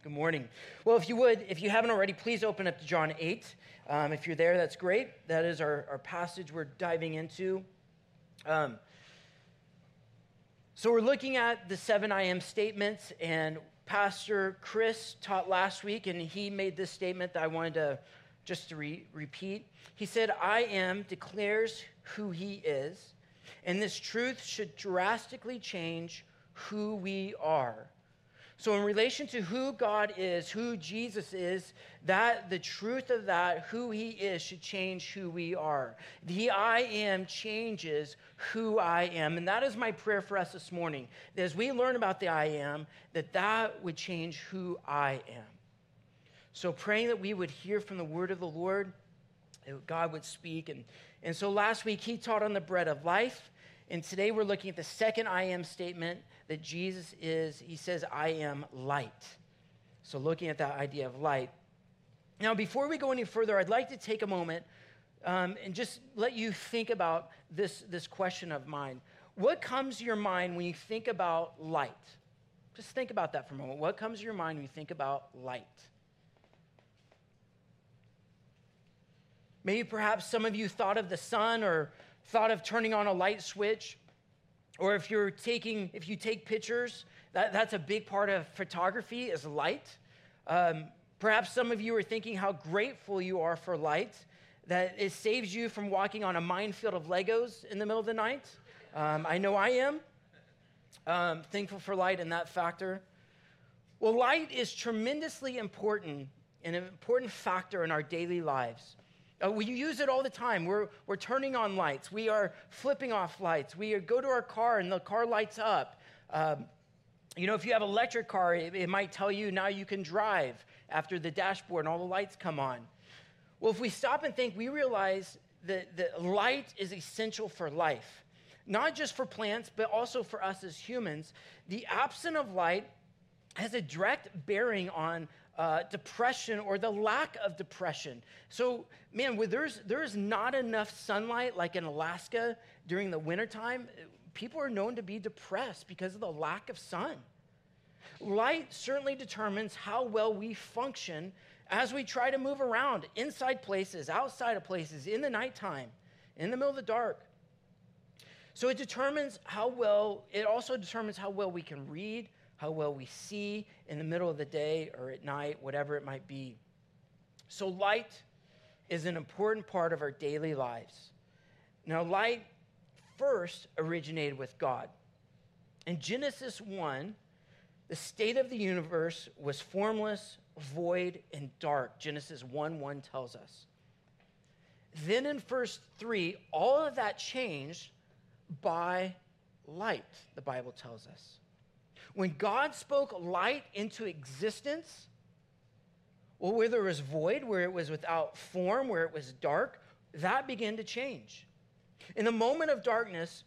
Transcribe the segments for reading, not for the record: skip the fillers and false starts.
Good morning. Well, if you haven't already, please open up to John 8. If you're there, that's great. That is our passage we're diving into. So we're looking at the 7 I am statements, and Pastor Chris taught last week, and he made this statement that I wanted to just to repeat. He said, I am declares who he is, and this truth should drastically change who we are. So in relation to who God is, who Jesus is, that the truth of that, who he is, should change who we are. The I am changes who I am. And that is my prayer for us this morning, that as we learn about the I am, that would change who I am. So praying that we would hear from the word of the Lord, that God would speak. And so last week he taught on the bread of life. And today we're looking at the second I am statement that Jesus is. He says, I am light. So looking at that idea of light. Now, before we go any further, I'd like to take a moment and just let you think about this question of mine. What comes to your mind when you think about light? Just think about that for a moment. What comes to your mind when you think about light? Maybe perhaps some of you thought of the sun or thought of turning on a light switch, or if you take pictures, that's a big part of photography is light. Perhaps some of you are thinking how grateful you are for light, that it saves you from walking on a minefield of Legos in the middle of the night. I know I am thankful for light in that factor. Well, light is tremendously important, and an important factor in our daily lives. We use it all the time. We're turning on lights. We are flipping off lights. We go to our car and the car lights up. If you have an electric car, it might tell you now you can drive after the dashboard and all the lights come on. Well, if we stop and think, we realize that light is essential for life, not just for plants, but also for us as humans. The absence of light has a direct bearing on depression or the lack of depression. So, man, there's not enough sunlight like in Alaska during the wintertime. People are known to be depressed because of the lack of sun. Light certainly determines how well we function as we try to move around inside places, outside of places, in the nighttime, in the middle of the dark. So it also determines how well we can read, how well we see in the middle of the day or at night, whatever it might be. So light is an important part of our daily lives. Now, light first originated with God. In Genesis 1, the state of the universe was formless, void, and dark. Genesis 1:1 tells us. Then in verse 3, all of that changed by light, the Bible tells us. When God spoke light into existence, well, where there was void, where it was without form, where it was dark, that began to change. In the moment of darkness,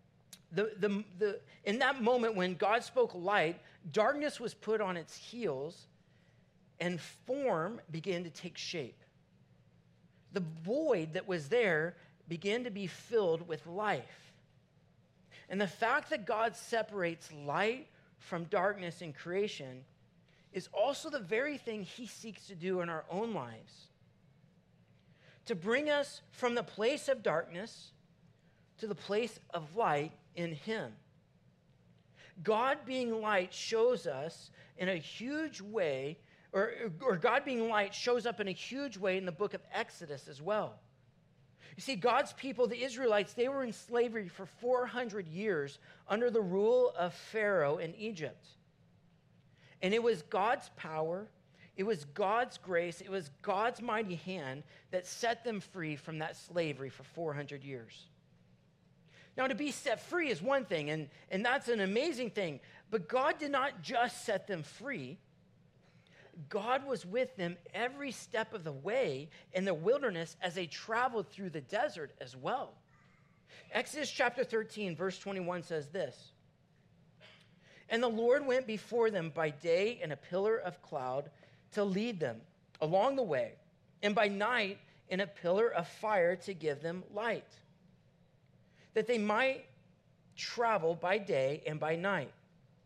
in that moment when God spoke light, darkness was put on its heels and form began to take shape. The void that was there began to be filled with life. And the fact that God separates light from darkness in creation is also the very thing he seeks to do in our own lives. To bring us from the place of darkness to the place of light in him. God being light shows us in a huge way, or God being light shows up in a huge way in the book of Exodus as well. You see, God's people, the Israelites, they were in slavery for 400 years under the rule of Pharaoh in Egypt. And it was God's power, it was God's grace, it was God's mighty hand that set them free from that slavery for 400 years. Now, to be set free is one thing, and that's an amazing thing. But God did not just set them free. God was with them every step of the way in the wilderness as they traveled through the desert as well. Exodus chapter 13, verse 21 says this. And the Lord went before them by day in a pillar of cloud to lead them along the way, and by night in a pillar of fire to give them light, that they might travel by day and by night,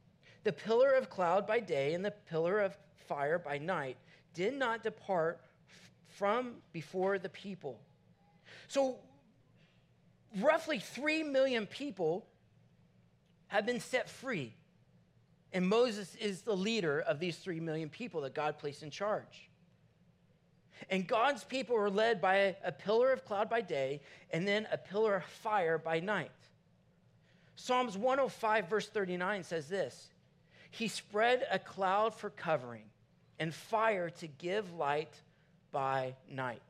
The pillar of cloud by day and the pillar of fire by night did not depart from before the people. So roughly 3 million people have been set free. And Moses is the leader of these 3 million people that God placed in charge. And God's people were led by a pillar of cloud by day and then a pillar of fire by night. Psalms 105 verse 39 says this: He spread a cloud for covering and fire to give light by night.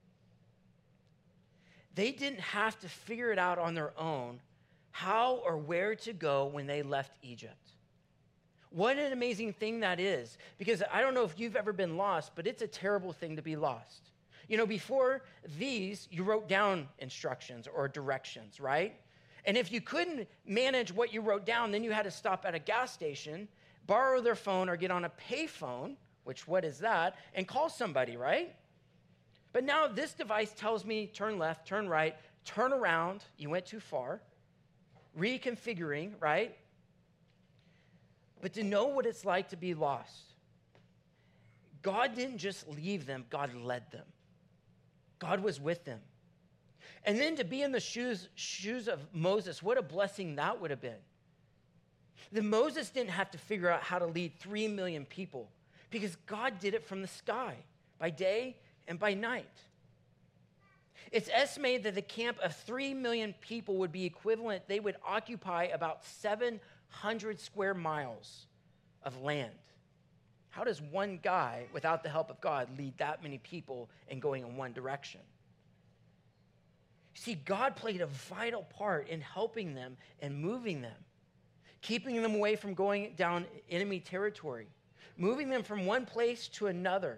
They didn't have to figure it out on their own how or where to go when they left Egypt. What an amazing thing that is. Because I don't know if you've ever been lost, but it's a terrible thing to be lost. You know, before these, you wrote down instructions or directions, right? And if you couldn't manage what you wrote down, then you had to stop at a gas station, borrow their phone or get on a pay phone, which what is that, and call somebody, right? But now this device tells me turn left, turn right, turn around, you went too far, reconfiguring, right? But to know what it's like to be lost, God didn't just leave them, God led them. God was with them. And then to be in the shoes of Moses, what a blessing that would have been. That Moses didn't have to figure out how to lead 3 million people because God did it from the sky by day and by night. It's estimated that the camp of 3 million people would be equivalent, they would occupy about 700 square miles of land. How does one guy, without the help of God, lead that many people and going in one direction? See, God played a vital part in helping them and moving them, keeping them away from going down enemy territory, moving them from one place to another.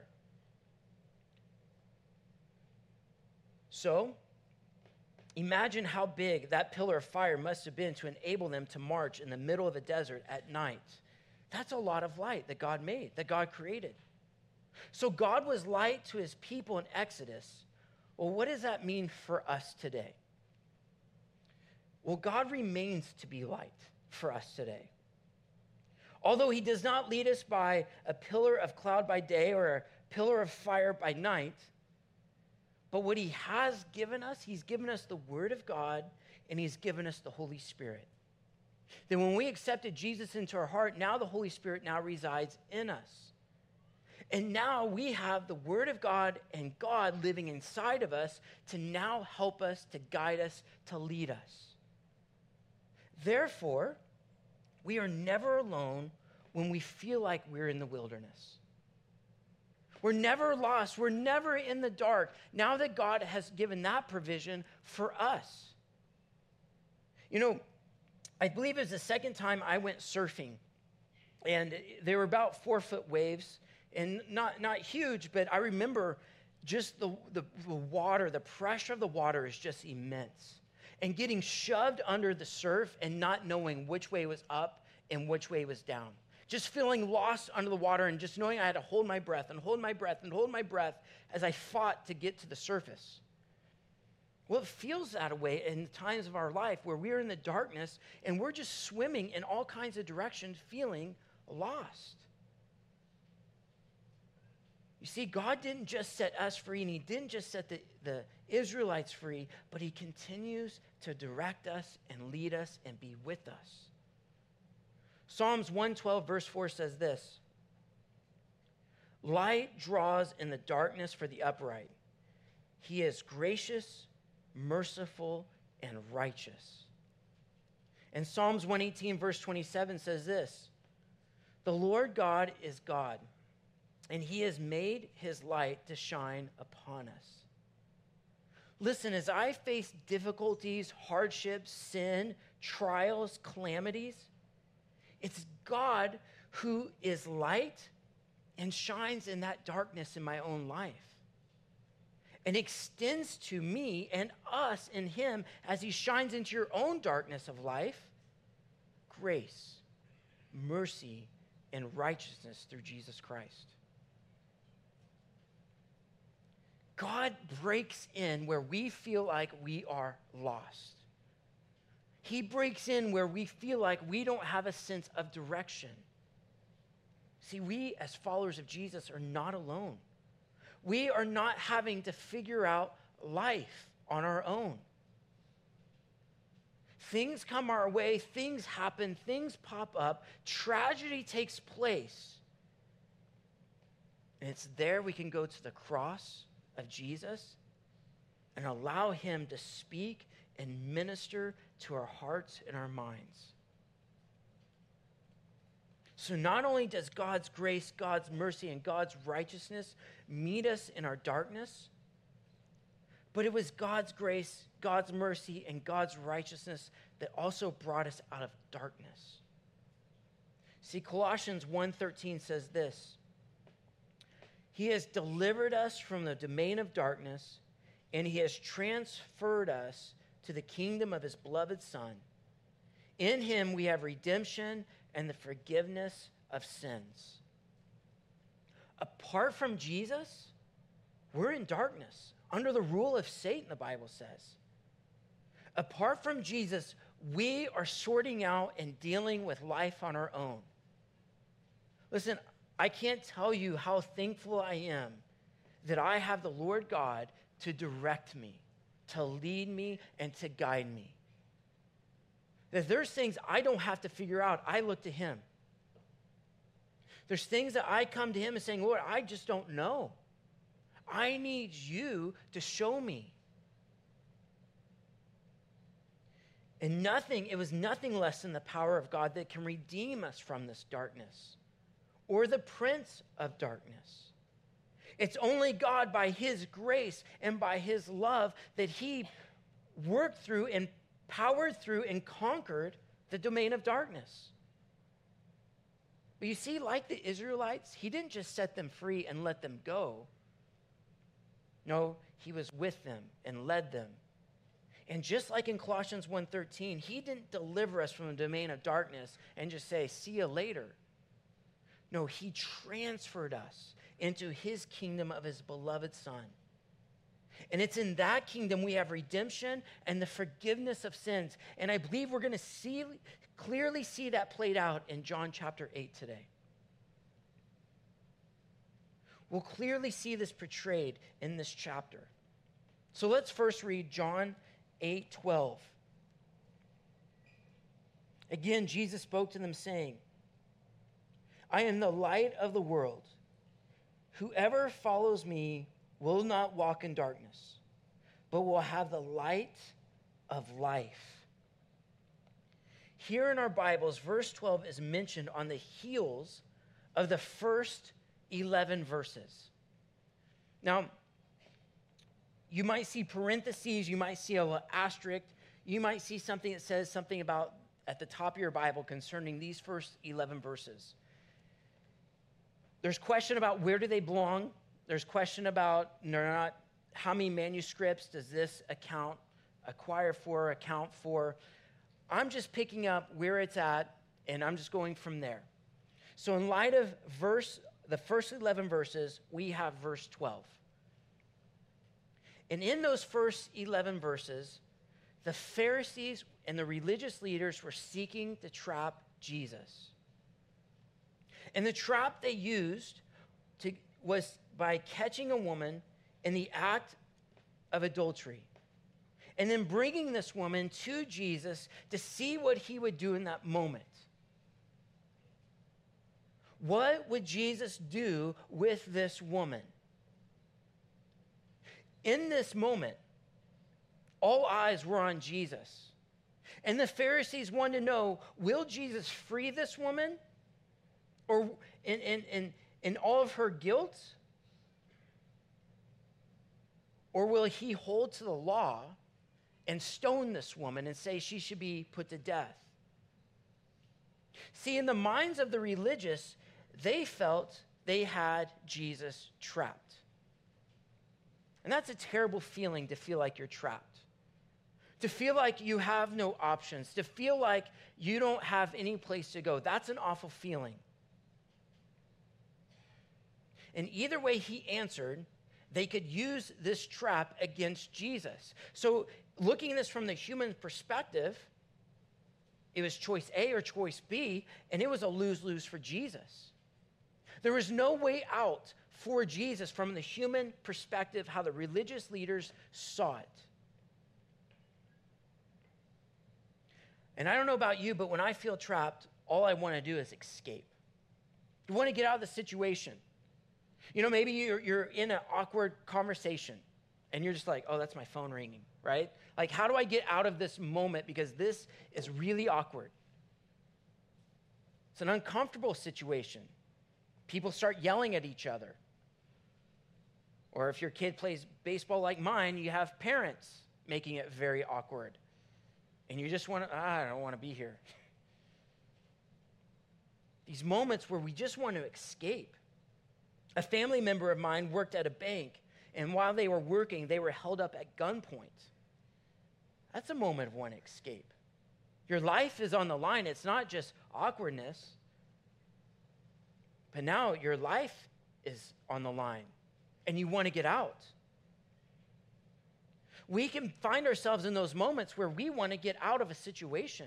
So, imagine how big that pillar of fire must have been to enable them to march in the middle of the desert at night. That's a lot of light that God made, that God created. So God was light to his people in Exodus. Well, what does that mean for us today? Well, God remains to be light for us today. Although he does not lead us by a pillar of cloud by day or a pillar of fire by night, but what he has given us, he's given us the Word of God and he's given us the Holy Spirit. Then when we accepted Jesus into our heart, now the Holy Spirit now resides in us. And now we have the Word of God and God living inside of us to now help us, to guide us, to lead us. Therefore, we are never alone when we feel like we're in the wilderness. We're never lost. We're never in the dark now that God has given that provision for us. You know, I believe it was the second time I went surfing, and they were about 4-foot waves, and not huge, but I remember just the water, the pressure of the water is just immense. And getting shoved under the surf and not knowing which way was up and which way was down. Just feeling lost under the water and just knowing I had to hold my breath and hold my breath and hold my breath as I fought to get to the surface. Well, it feels that way in times of our life where we're in the darkness and we're just swimming in all kinds of directions, feeling lost. You see, God didn't just set us free, and he didn't just set the Israelites free, but he continues to direct us and lead us and be with us. Psalms 112 verse 4 says this: Light draws in the darkness for the upright. He is gracious, merciful, and righteous. And Psalms 118 verse 27 says this: The Lord God is God, and he has made his light to shine upon us. Listen, as I face difficulties, hardships, sin, trials, calamities, it's God who is light and shines in that darkness in my own life and extends to me and us in him as he shines into your own darkness of life, grace, mercy, and righteousness through Jesus Christ. God breaks in where we feel like we are lost. He breaks in where we feel like we don't have a sense of direction. See, we as followers of Jesus are not alone. We are not having to figure out life on our own. Things come our way, things happen, things pop up, tragedy takes place. And it's there we can go to the cross of Jesus and allow him to speak and minister to our hearts and our minds. So not only does God's grace, God's mercy, and God's righteousness meet us in our darkness, but it was God's grace, God's mercy, and God's righteousness that also brought us out of darkness. See, Colossians 1:13 says this: He has delivered us from the domain of darkness, and he has transferred us to the kingdom of his beloved Son. In him we have redemption and the forgiveness of sins. Apart from Jesus, we're in darkness, under the rule of Satan, the Bible says. Apart from Jesus, we are sorting out and dealing with life on our own. Listen, I can't tell you how thankful I am that I have the Lord God to direct me, to lead me, and to guide me. That there's things I don't have to figure out. I look to him. There's things that I come to him and saying, Lord, I just don't know. I need you to show me. And it was nothing less than the power of God that can redeem us from this darkness or the prince of darkness. It's only God by his grace and by his love that he worked through and powered through and conquered the domain of darkness. But you see, like the Israelites, he didn't just set them free and let them go. No, he was with them and led them. And just like in Colossians 1:13, he didn't deliver us from the domain of darkness and just say, see you later. No, he transferred us into his kingdom of his beloved Son. And it's in that kingdom we have redemption and the forgiveness of sins. And I believe we're going to clearly see that played out in John chapter 8 today. We'll clearly see this portrayed in this chapter. So let's first read John 8:12. Again, Jesus spoke to them saying, I am the light of the world. Whoever follows me will not walk in darkness, but will have the light of life. Here in our Bibles, verse 12 is mentioned on the heels of the first 11 verses. Now, you might see parentheses, you might see a little asterisk, you might see something that says something about at the top of your Bible concerning these first 11 verses. There's question about where do they belong. There's question about how many manuscripts does this account for. I'm just picking up where it's at, and I'm just going from there. So in light of the first 11 verses, we have verse 12. And in those first 11 verses, the Pharisees and the religious leaders were seeking to trap Jesus. And the trap they used was by catching a woman in the act of adultery and then bringing this woman to Jesus to see what he would do in that moment. What would Jesus do with this woman? In this moment, all eyes were on Jesus. And the Pharisees wanted to know, will Jesus free this woman? Or in all of her guilt? Or will he hold to the law and stone this woman and say she should be put to death? See, in the minds of the religious, they felt they had Jesus trapped. And that's a terrible feeling, to feel like you're trapped. To feel like you have no options. To feel like you don't have any place to go. That's an awful feeling. And either way he answered, they could use this trap against Jesus. So looking at this from the human perspective, it was choice A or choice B, and it was a lose-lose for Jesus. There was no way out for Jesus from the human perspective, how the religious leaders saw it. And I don't know about you, but when I feel trapped, all I want to do is escape. You want to get out of the situation. You know, maybe you're in an awkward conversation and you're just like, oh, that's my phone ringing, right? Like, how do I get out of this moment because this is really awkward? It's an uncomfortable situation. People start yelling at each other. Or if your kid plays baseball like mine, you have parents making it very awkward. And you just want to, I don't want to be here. These moments where we just want to escape. A family member of mine worked at a bank, and while they were working, they were held up at gunpoint. That's a moment of wanting to escape. Your life is on the line. It's not just awkwardness, but now your life is on the line, and you want to get out. We can find ourselves in those moments where we want to get out of a situation.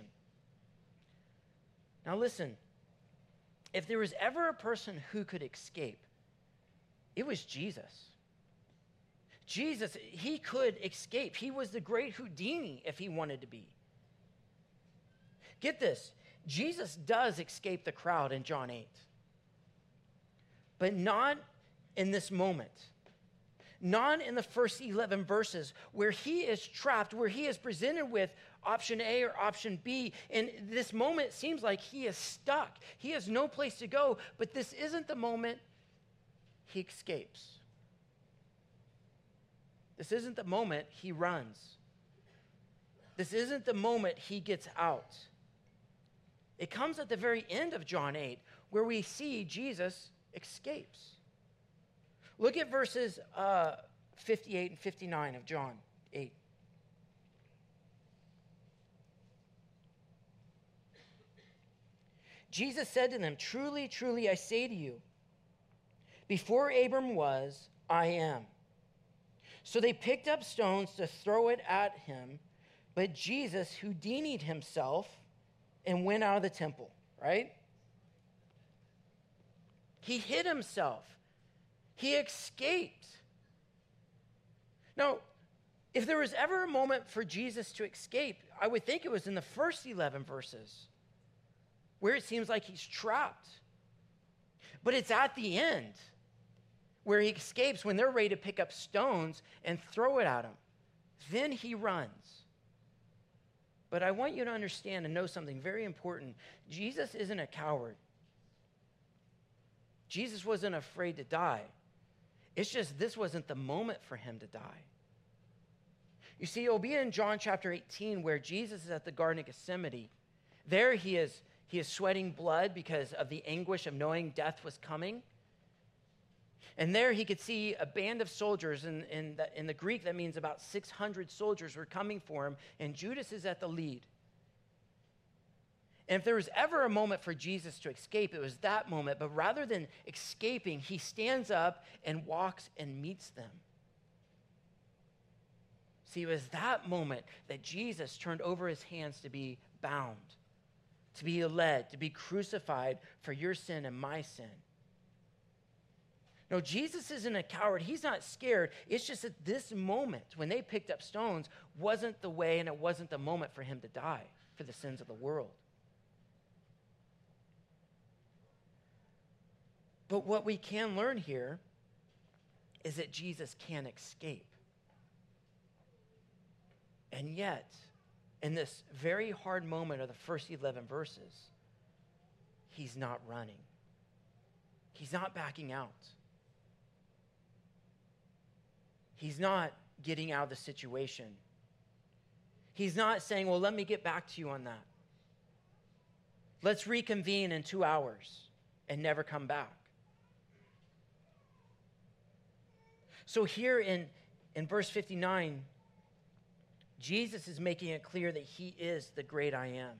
Now listen, if there was ever a person who could escape, it was Jesus. Jesus, he could escape. He was the great Houdini if he wanted to be. Get this, Jesus does escape the crowd in John 8, but not in this moment. Not in the first 11 verses where he is trapped, where he is presented with option A or option B. And this moment seems like he is stuck. He has no place to go, but this isn't the moment he escapes. This isn't the moment he runs. This isn't the moment he gets out. It comes at the very end of John 8 where we see Jesus escapes. Look at verses 58 and 59 of John 8. Jesus said to them, "Truly, truly, I say to you, before Abram was, I am." So they picked up stones to throw it at him, but Jesus Houdini'd himself and went out of the temple, right? He hid himself. He escaped. Now, if there was ever a moment for Jesus to escape, I would think it was in the first 11 verses, where it seems like he's trapped. But it's at the end where he escapes when they're ready to pick up stones and throw it at him. Then he runs. But I want you to understand and know something very important. Jesus isn't a coward. Jesus wasn't afraid to die. It's just this wasn't the moment for him to die. You see, it'll be in John chapter 18 where Jesus is at the Garden of Gethsemane. There he is sweating blood because of the anguish of knowing death was coming. And there he could see a band of soldiers. In the Greek, that means about 600 soldiers were coming for him, and Judas is at the lead. And if there was ever a moment for Jesus to escape, it was that moment. But rather than escaping, he stands up and walks and meets them. See, it was that moment that Jesus turned over his hands to be bound, to be led, to be crucified for your sin and my sin. No, Jesus isn't a coward. He's not scared. It's just that this moment, when they picked up stones, wasn't the way and it wasn't the moment for him to die for the sins of the world. But what we can learn here is that Jesus can escape. And yet, in this very hard moment of the first 11 verses, he's not running. He's not backing out. He's not getting out of the situation. He's not saying, well, let me get back to you on that. Let's reconvene in 2 hours and never come back. So here in verse 59, Jesus is making it clear that he is the great I am.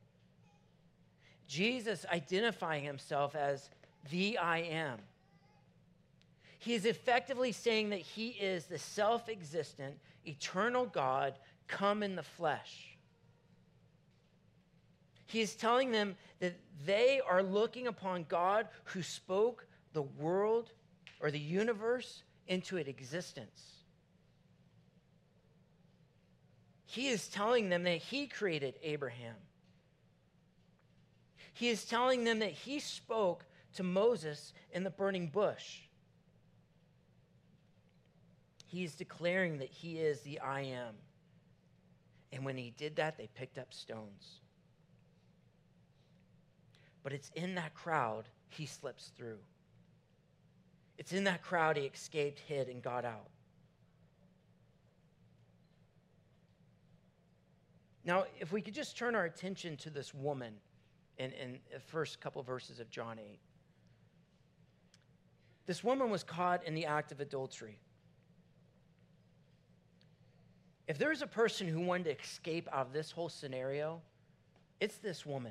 Jesus identifying himself as the I am. He is effectively saying that he is the self-existent, eternal God come in the flesh. He is telling them that they are looking upon God who spoke the world or the universe into its existence. He is telling them that he created Abraham. He is telling them that he spoke to Moses in the burning bush. He is declaring that he is the I am. And when he did that, they picked up stones. But it's in that crowd he slips through. It's in that crowd he escaped, hid, and got out. Now, if we could just turn our attention to this woman in the first couple verses of John 8. This woman was caught in the act of adultery. If there was a person who wanted to escape out of this whole scenario, it's this woman.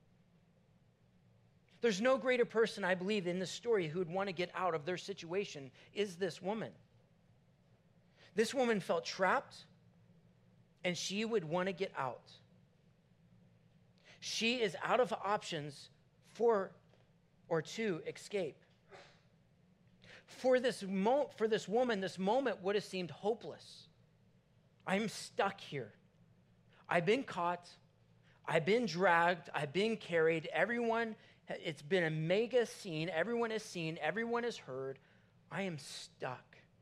There's no greater person, I believe, in this story who would want to get out of their situation is this woman. This woman felt trapped, and she would want to get out. She is out of options for or to escape. For this woman, this moment would have seemed hopeless. I'm stuck here. I've been caught. I've been dragged. I've been carried. It's been a mega scene. Everyone has seen. Everyone has heard. I am stuck.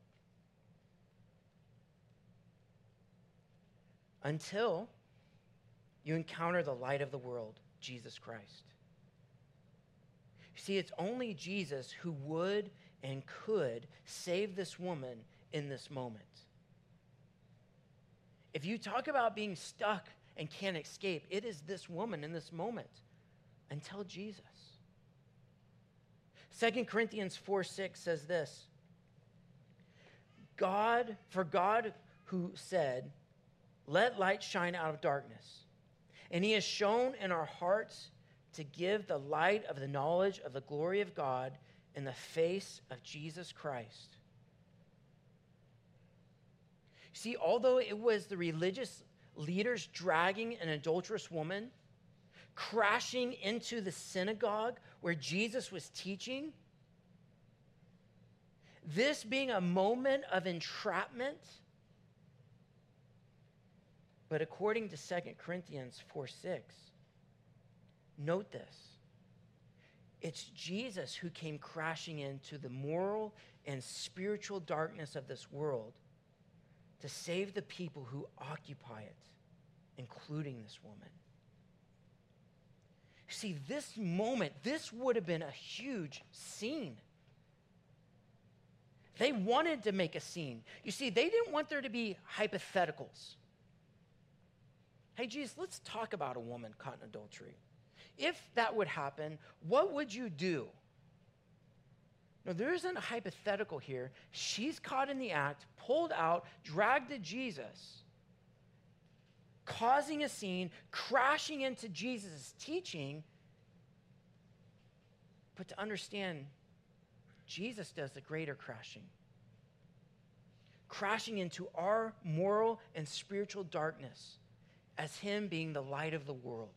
Until you encounter the light of the world, Jesus Christ. You see, it's only Jesus who would and could save this woman in this moment. If you talk about being stuck and can't escape, it is this woman in this moment until Jesus. 2 Corinthians 4:6 says this, For God who said, let light shine out of darkness, and he has shown in our hearts to give the light of the knowledge of the glory of God in the face of Jesus Christ. See, although it was the religious leaders dragging an adulterous woman, crashing into the synagogue where Jesus was teaching, this being a moment of entrapment, but according to 2 Corinthians 4:6, note this. It's Jesus who came crashing into the moral and spiritual darkness of this world to save the people who occupy it, including this woman. See, this moment, this would have been a huge scene. They wanted to make a scene. You see, they didn't want there to be hypotheticals. Hey, Jesus, let's talk about a woman caught in adultery. If that would happen, what would you do? No, there isn't a hypothetical here. She's caught in the act, pulled out, dragged to Jesus, causing a scene, crashing into Jesus' teaching. But to understand, Jesus does the greater crashing into our moral and spiritual darkness as him being the light of the world.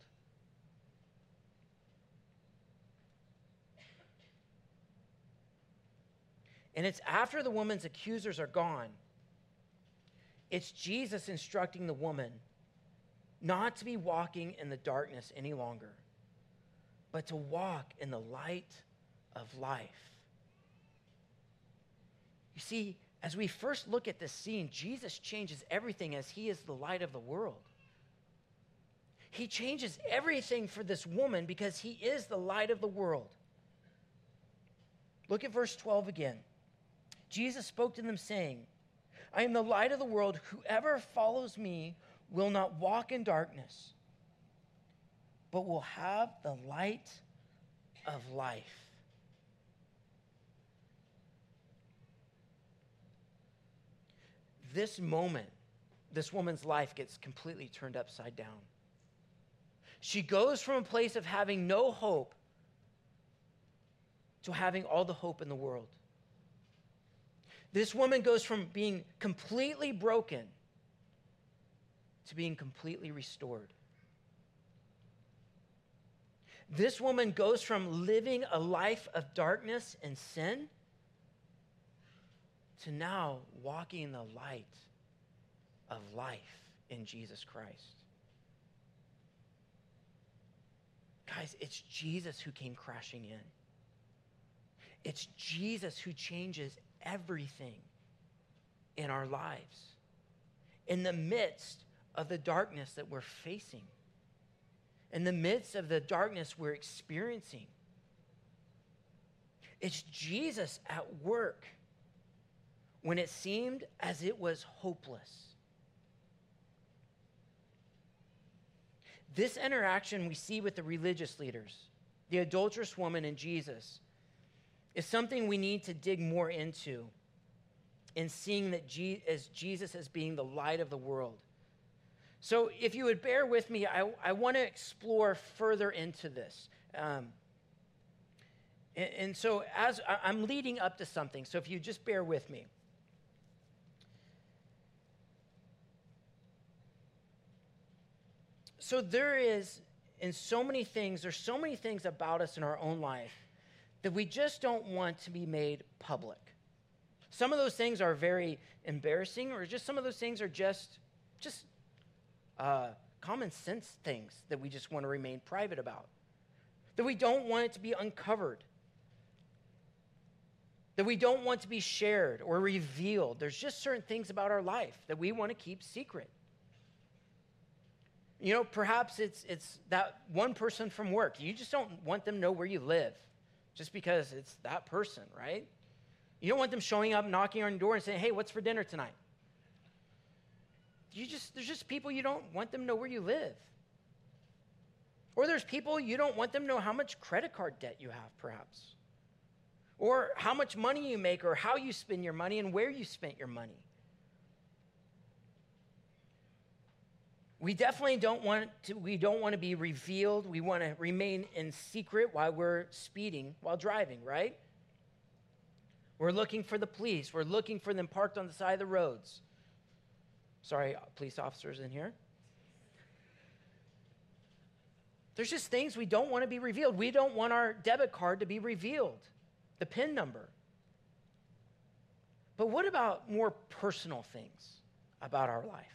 And it's after the woman's accusers are gone, it's Jesus instructing the woman not to be walking in the darkness any longer, but to walk in the light of life. You see, as we first look at this scene, Jesus changes everything as he is the light of the world. He changes everything for this woman because he is the light of the world. Look at verse 12 again. Jesus spoke to them saying, I am the light of the world. Whoever follows me will not walk in darkness, but will have the light of life. This moment, this woman's life gets completely turned upside down. She goes from a place of having no hope to having all the hope in the world. This woman goes from being completely broken to being completely restored. This woman goes from living a life of darkness and sin to now walking in the light of life in Jesus Christ. Guys, it's Jesus who came crashing in. It's Jesus who changes everything in our lives, in the midst of the darkness that we're facing, in the midst of the darkness we're experiencing. It's Jesus at work when it seemed as it was hopeless. This interaction we see with the religious leaders, the adulterous woman and Jesus, is something we need to dig more into in seeing that as Jesus as being the light of the world. So if you would bear with me, I want to explore further into this. And so as I'm leading up to something, so if you just bear with me. So there's so many things about us in our own life that we just don't want to be made public. Some of those things are very embarrassing, or just some of those things are just common sense things that we just want to remain private about, that we don't want it to be uncovered, that we don't want to be shared or revealed. There's just certain things about our life that we want to keep secret. You know, perhaps it's that one person from work. You just don't want them to know where you live just because it's that person, right? You don't want them showing up, knocking on your door and saying, hey, what's for dinner tonight? There's just people you don't want them to know where you live. Or there's people you don't want them to know how much credit card debt you have, perhaps. Or how much money you make, or how you spend your money and where you spent your money. We definitely don't want to be revealed. We want to remain in secret while we're speeding, while driving, right? We're looking for the police. We're looking for them parked on the side of the roads. Sorry, police officers in here. There's just things we don't want to be revealed. We don't want our debit card to be revealed, the PIN number. But what about more personal things about our life?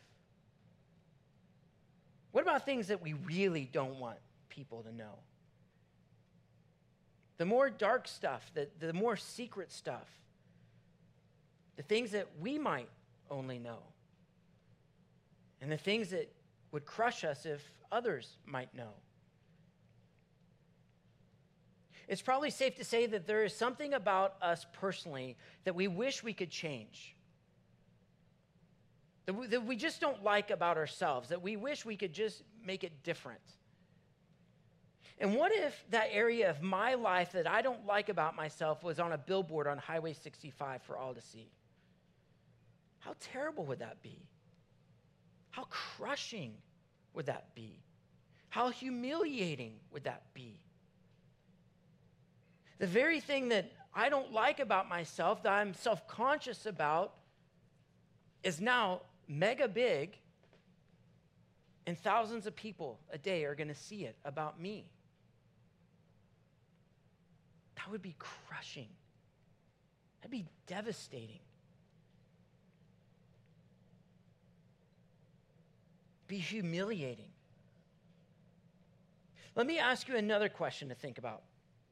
What about things that we really don't want people to know? The more dark stuff, the more secret stuff, the things that we might only know, and the things that would crush us if others might know. It's probably safe to say that there is something about us personally that we wish we could change, that we just don't like about ourselves, that we wish we could just make it different. And what if that area of my life that I don't like about myself was on a billboard on Highway 65 for all to see? How terrible would that be? How crushing would that be? How humiliating would that be? The very thing that I don't like about myself, that I'm self-conscious about, is now mega big, and thousands of people a day are going to see it about me. That would be crushing. That'd be devastating. Be humiliating. Let me ask you another question to think about.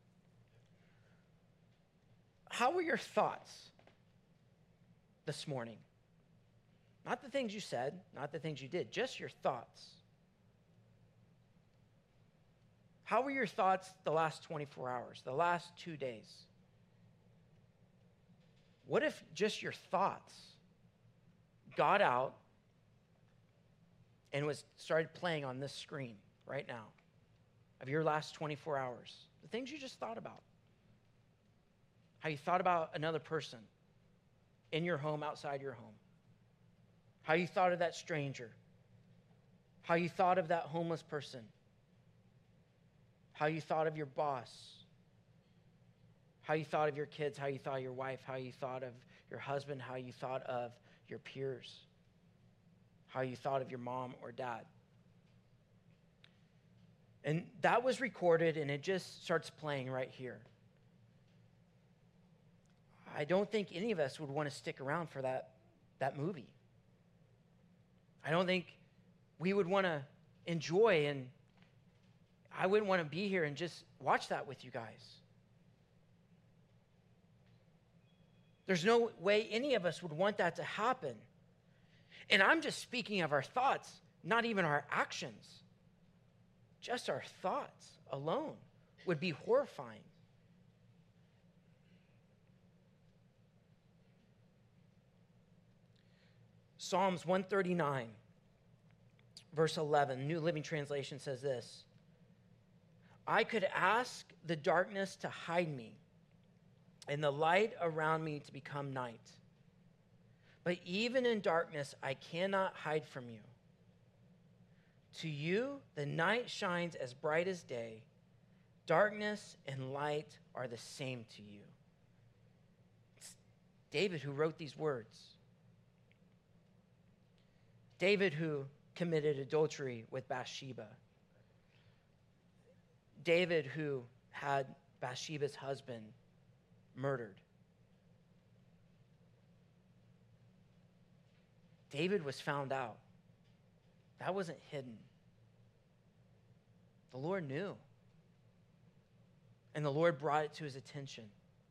How were your thoughts this morning? Not the things you said, not the things you did, just your thoughts. How were your thoughts the last 24 hours, the last 2 days? What if just your thoughts got out and started playing on this screen right now of your last 24 hours? The things you just thought about. How you thought about another person in your home, outside your home. How you thought of that stranger. How you thought of that homeless person. How you thought of your boss. How you thought of your kids. How you thought of your wife. How you thought of your husband. How you thought of your peers. How you thought of your mom or dad. And that was recorded, and it just starts playing right here. I don't think any of us would want to stick around for that movie. I don't think we would want to enjoy, and I wouldn't want to be here and just watch that with you guys. There's no way any of us would want that to happen. And I'm just speaking of our thoughts, not even our actions. Just our thoughts alone would be horrifying. Psalms 139, verse 11, New Living Translation says this: I could ask the darkness to hide me and the light around me to become night. But even in darkness, I cannot hide from you. To you, the night shines as bright as day. Darkness and light are the same to you. It's David who wrote these words. David who committed adultery with Bathsheba. David who had Bathsheba's husband murdered. David was found out. That wasn't hidden. The Lord knew. And the Lord brought it to his attention.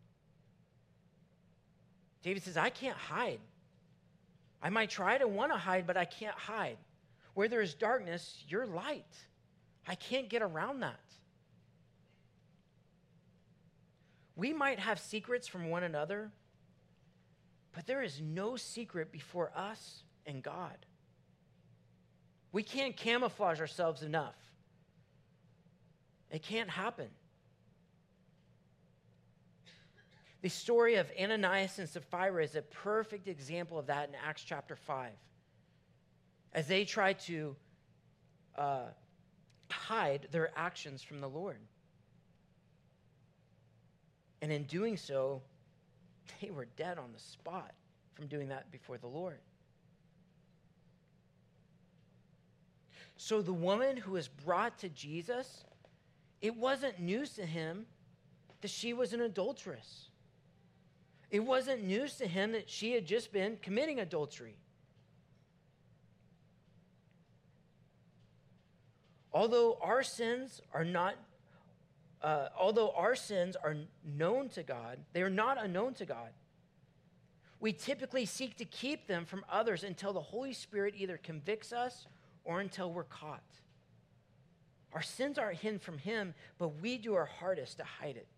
David says, I can't hide. I might try to want to hide, but I can't hide. Where there is darkness, you're light. I can't get around that. We might have secrets from one another, but there is no secret before us and God. We can't camouflage ourselves enough. It can't happen. The story of Ananias and Sapphira is a perfect example of that in Acts chapter 5. As they try to hide their actions from the Lord. And in doing so, they were dead on the spot from doing that before the Lord. So the woman who was brought to Jesus, it wasn't news to him that she was an adulteress. It wasn't news to him that she had just been committing adultery. Although our sins are known to God, they are not unknown to God. We typically seek to keep them from others until the Holy Spirit either convicts us or until we're caught. Our sins aren't hidden from him, but we do our hardest to hide it.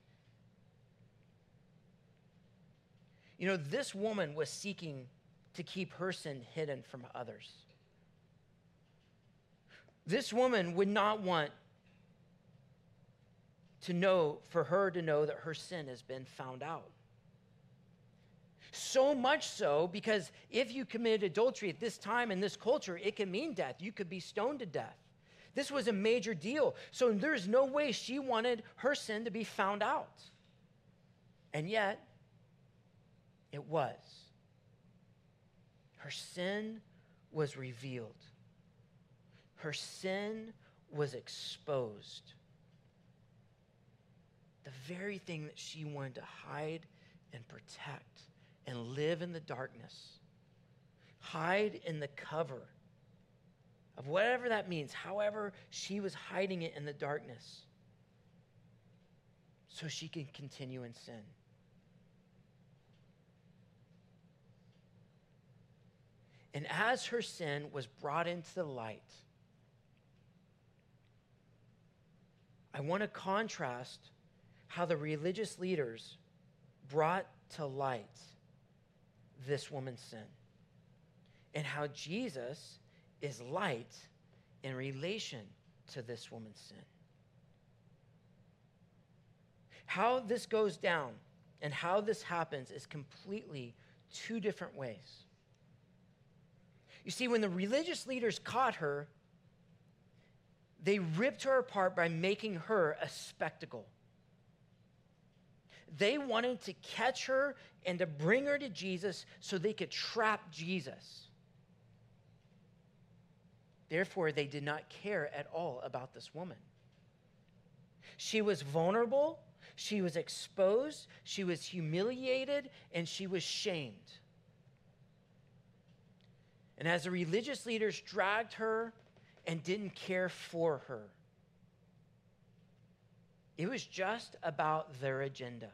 You know, this woman was seeking to keep her sin hidden from others. This woman would not want for her to know that her sin has been found out. So much so because if you committed adultery at this time in this culture, it can mean death. You could be stoned to death. This was a major deal. So there's no way she wanted her sin to be found out. And yet, it was. Her sin was revealed. Her sin was exposed. The very thing that she wanted to hide and protect and live in the darkness, hide in the cover of whatever that means, however she was hiding it in the darkness so she can continue in sin. And as her sin was brought into the light, I want to contrast how the religious leaders brought to light this woman's sin and how Jesus is light in relation to this woman's sin. How this goes down and how this happens is completely two different ways. You see, when the religious leaders caught her, they ripped her apart by making her a spectacle. They wanted to catch her and to bring her to Jesus so they could trap Jesus. Therefore, they did not care at all about this woman. She was vulnerable, she was exposed, she was humiliated, and she was shamed. And as the religious leaders dragged her and didn't care for her, it was just about their agenda.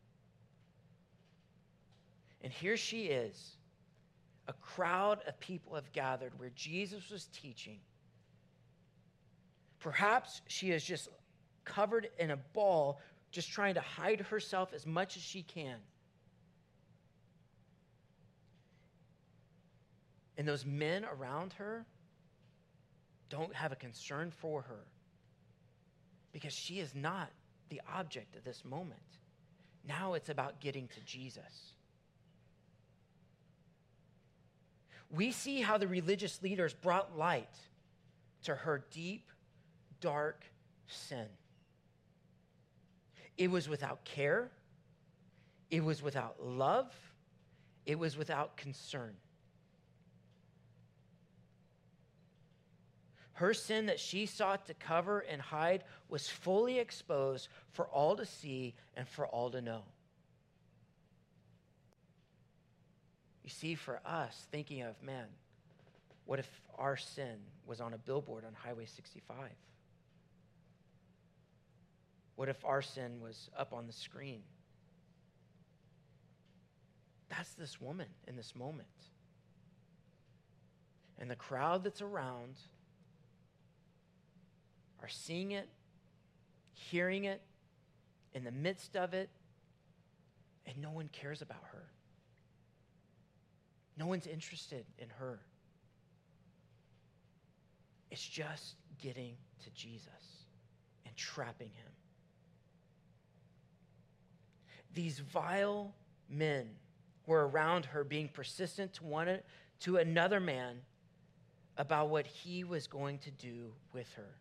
And here she is. A crowd of people have gathered where Jesus was teaching. Perhaps she is just covered in a ball, just trying to hide herself as much as she can. And those men around her don't have a concern for her because she is not the object of this moment. Now it's about getting to Jesus. We see how the religious leaders brought light to her deep, dark sin. It was without care. It was without love. It was without concern. Her sin that she sought to cover and hide was fully exposed for all to see and for all to know. You see, for us, thinking of, man, what if our sin was on a billboard on Highway 65? What if our sin was up on the screen? That's this woman in this moment. And the crowd that's around are seeing it, hearing it, in the midst of it, and no one cares about her. No one's interested in her. It's just getting to Jesus and trapping him. These vile men were around her being persistent to another man about what he was going to do with her.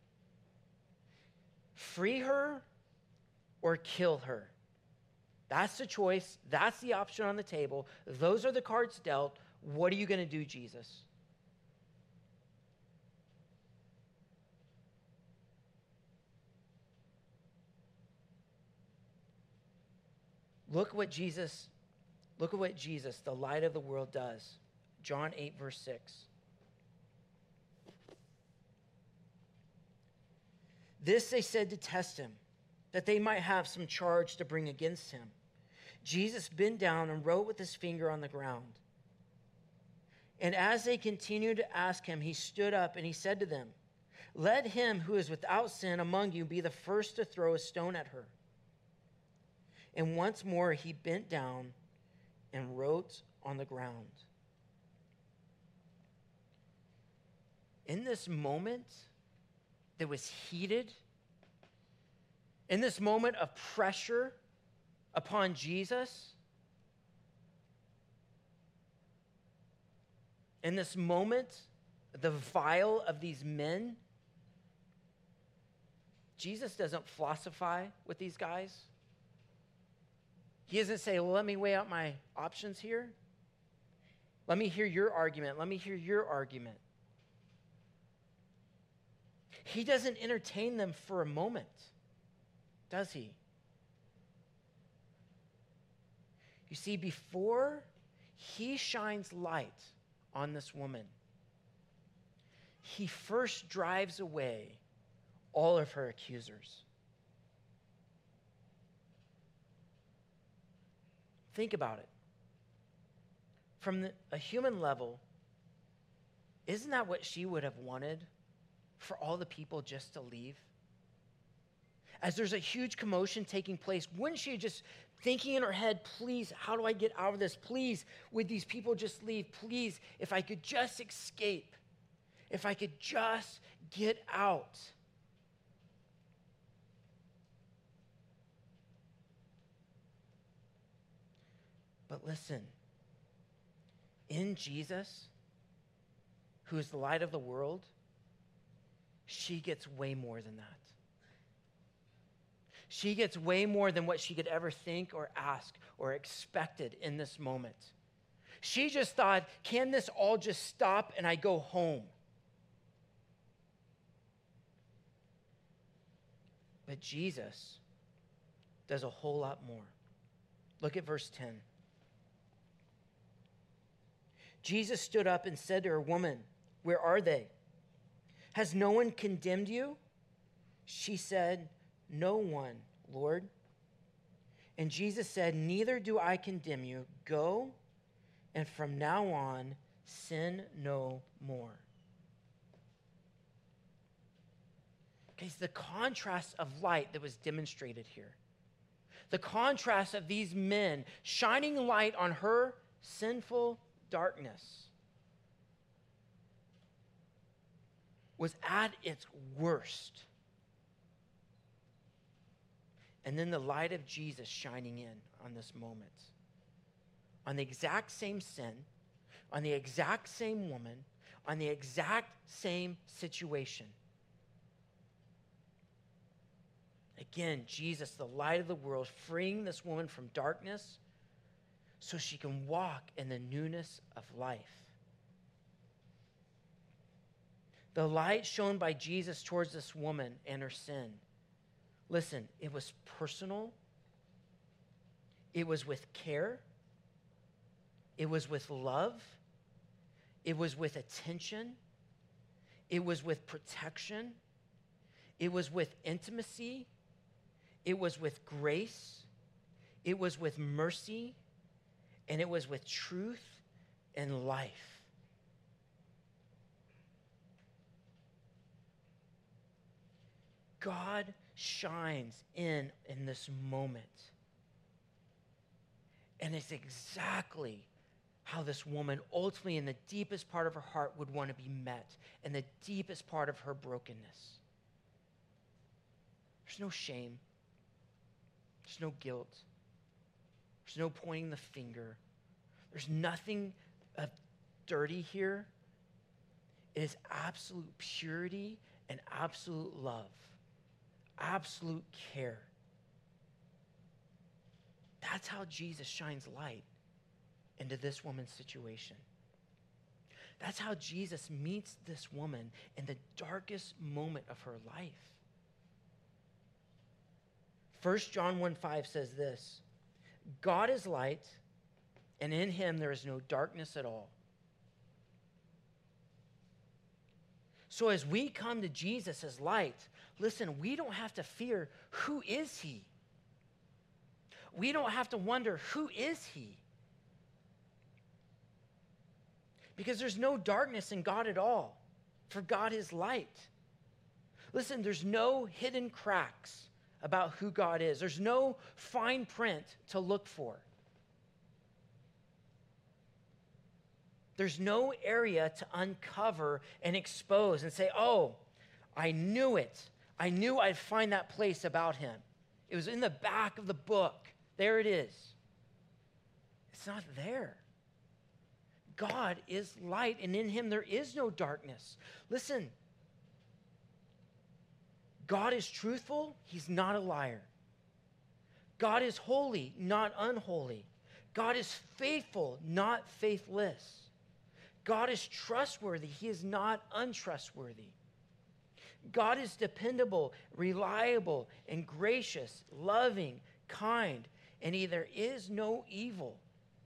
Free her or kill her. That's the choice. That's the option on the table. Those are the cards dealt. What are you going to do, Jesus? Look what Jesus, the light of the world, does. John 8, verse 6. This they said to test him, that they might have some charge to bring against him. Jesus bent down and wrote with his finger on the ground. And as they continued to ask him, he stood up and he said to them, "Let him who is without sin among you be the first to throw a stone at her." And once more he bent down and wrote on the ground. In this moment that was heated, in this moment of pressure upon Jesus, in this moment, the vile of these men, Jesus doesn't philosophize with these guys. He doesn't say, well, let me weigh out my options here. Let me hear your argument. Let me hear your argument. He doesn't entertain them for a moment, does he? You see, before he shines light on this woman, he first drives away all of her accusers. Think about it. From a human level, isn't that what she would have wanted? For all the people just to leave? As there's a huge commotion taking place, wouldn't she just thinking in her head, please, how do I get out of this? Please, would these people just leave? Please, if I could just escape. If I could just get out. But listen, in Jesus, who is the light of the world, she gets way more than that. She gets way more than what she could ever think or ask or expected in this moment. She just thought, can this all just stop and I go home? But Jesus does a whole lot more. Look at verse 10. Jesus stood up and said to her, "Woman, where are they? Has no one condemned you?" She said, "No one, Lord." And Jesus said, "Neither do I condemn you. Go, and from now on, sin no more." Okay, it's the contrast of light that was demonstrated here. The contrast of these men shining light on her sinful darkness was at its worst. And then the light of Jesus shining in on this moment, on the exact same sin, on the exact same woman, on the exact same situation. Again, Jesus, the light of the world, freeing this woman from darkness so she can walk in the newness of life. The light shown by Jesus towards this woman and her sin. Listen, it was personal. It was with care. It was with love. It was with attention. It was with protection. It was with intimacy. It was with grace. It was with mercy. And it was with truth and life. God shines in this moment. And it's exactly how this woman ultimately in the deepest part of her heart would want to be met, in the deepest part of her brokenness. There's no shame. There's no guilt. There's no pointing the finger. There's nothing of dirty here. It is absolute purity and absolute love. Absolute care. That's how Jesus shines light into this woman's situation. That's how Jesus meets this woman in the darkest moment of her life. 1 John 1:5 says this, "God is light, and in him there is no darkness at all." So as we come to Jesus as light, listen, we don't have to fear, who is he? We don't have to wonder, who is he? Because there's no darkness in God at all, for God is light. Listen, there's no hidden cracks about who God is. There's no fine print to look for. There's no area to uncover and expose and say, "Oh, I knew it. I knew I'd find that place about him. It was in the back of the book. There it is." It's not there. God is light, and in him there is no darkness. Listen, God is truthful. He's not a liar. God is holy, not unholy. God is faithful, not faithless. God is trustworthy. He is not untrustworthy. God is dependable, reliable, and gracious, loving, kind, and there is no evil.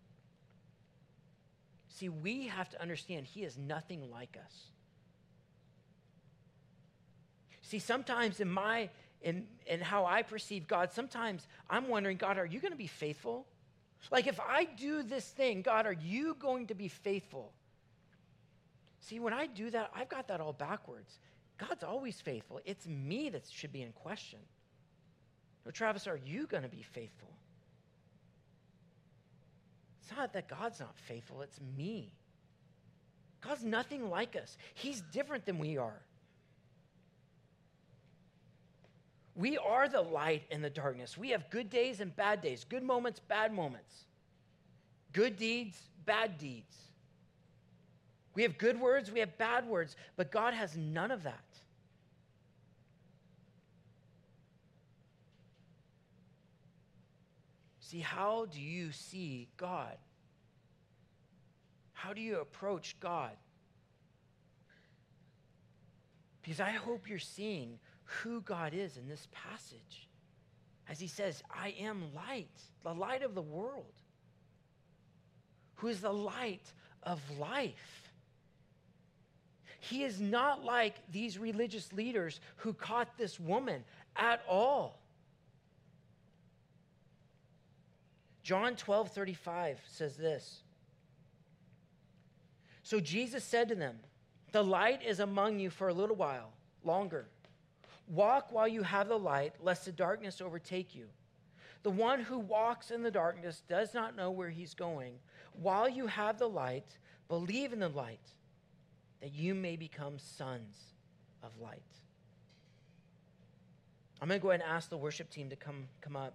See, we have to understand he is nothing like us. See, sometimes in how I perceive God, sometimes I'm wondering, God, are you going to be faithful? Like if I do this thing, God, are you going to be faithful? See, when I do that, I've got that all backwards. God's always faithful. It's me that should be in question. No, Travis, are you going to be faithful? It's not that God's not faithful, it's me. God's nothing like us. He's different than we are. We are the light in the darkness. We have good days and bad days, good moments, bad moments, good deeds, bad deeds. We have good words, we have bad words, but God has none of that. See, how do you see God? How do you approach God? Because I hope you're seeing who God is in this passage. As he says, I am light, the light of the world. Who is the light of life. He is not like these religious leaders who caught this woman at all. John 12:35 says this. So Jesus said to them, the light is among you for a little while longer. Walk while you have the light, lest the darkness overtake you. The one who walks in the darkness does not know where he's going. While you have the light, believe in the light, that you may become sons of light. I'm going to go ahead and ask the worship team to come up.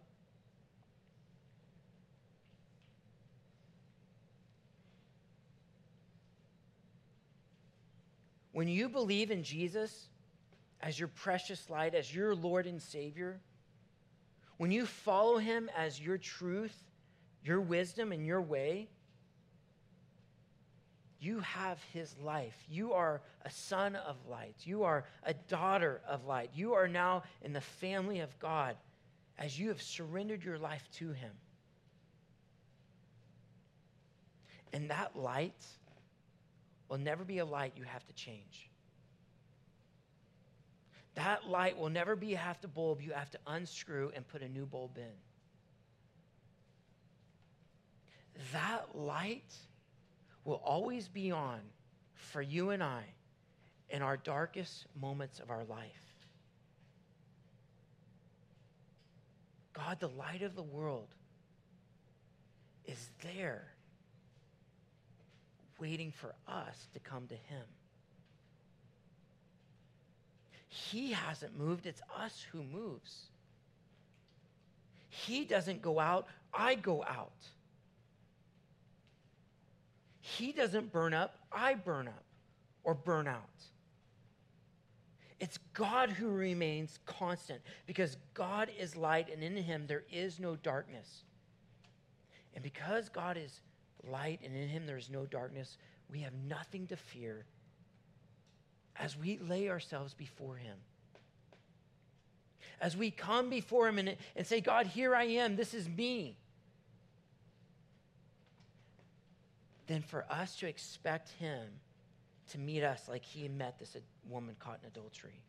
When you believe in Jesus as your precious light, as your Lord and Savior, when you follow him as your truth, your wisdom, and your way, you have his life. You are a son of light. You are a daughter of light. You are now in the family of God as you have surrendered your life to him. And that light will never be a light you have to change. That light will never be half the bulb you have to unscrew and put a new bulb in. That light will always be on for you and I in our darkest moments of our life. God, the light of the world, is there waiting for us to come to him. He hasn't moved, it's us who moves. He doesn't go out, I go out. He doesn't burn up, I burn up or burn out. It's God who remains constant because God is light and in him there is no darkness. And because God is light and in him there is no darkness, we have nothing to fear as we lay ourselves before him. As we come before him and say, God, here I am, this is me. Then for us to expect him to meet us like he met this woman caught in adultery.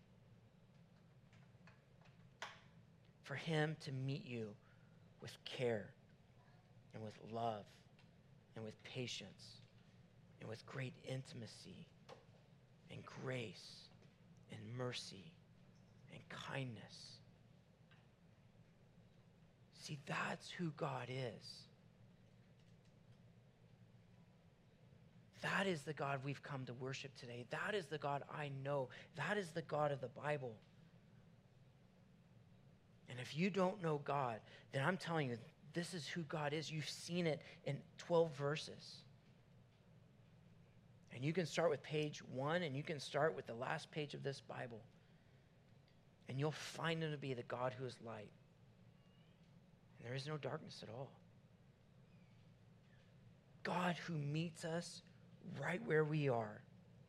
For him to meet you with care and with love and with patience and with great intimacy and grace and mercy and kindness. See, that's who God is. That is the God we've come to worship today. That is the God I know. That is the God of the Bible. And if you don't know God, then I'm telling you, this is who God is. You've seen it in 12 verses. And you can start with page 1, and you can start with the last page of this Bible. And you'll find him to be the God who is light. And there is no darkness at all. God who meets us right where we are.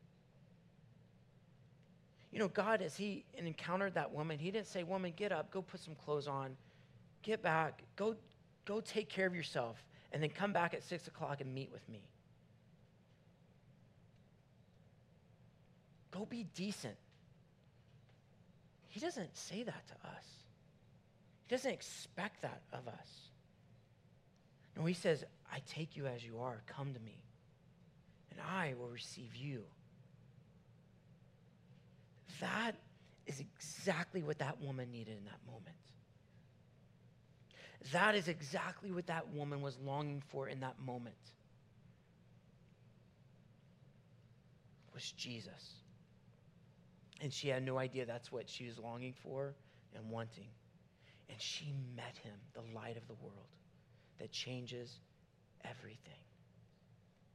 You know, God, as he encountered that woman, he didn't say, woman, get up, go put some clothes on, get back, go take care of yourself, and then come back at 6 o'clock and meet with me. Go be decent. He doesn't say that to us. He doesn't expect that of us. No, he says, I take you as you are. Come to me, and I will receive you. That is exactly what that woman needed in that moment. That is exactly what that woman was longing for in that moment. Was Jesus. And she had no idea that's what she was longing for and wanting. And she met him, the light of the world that changes everything.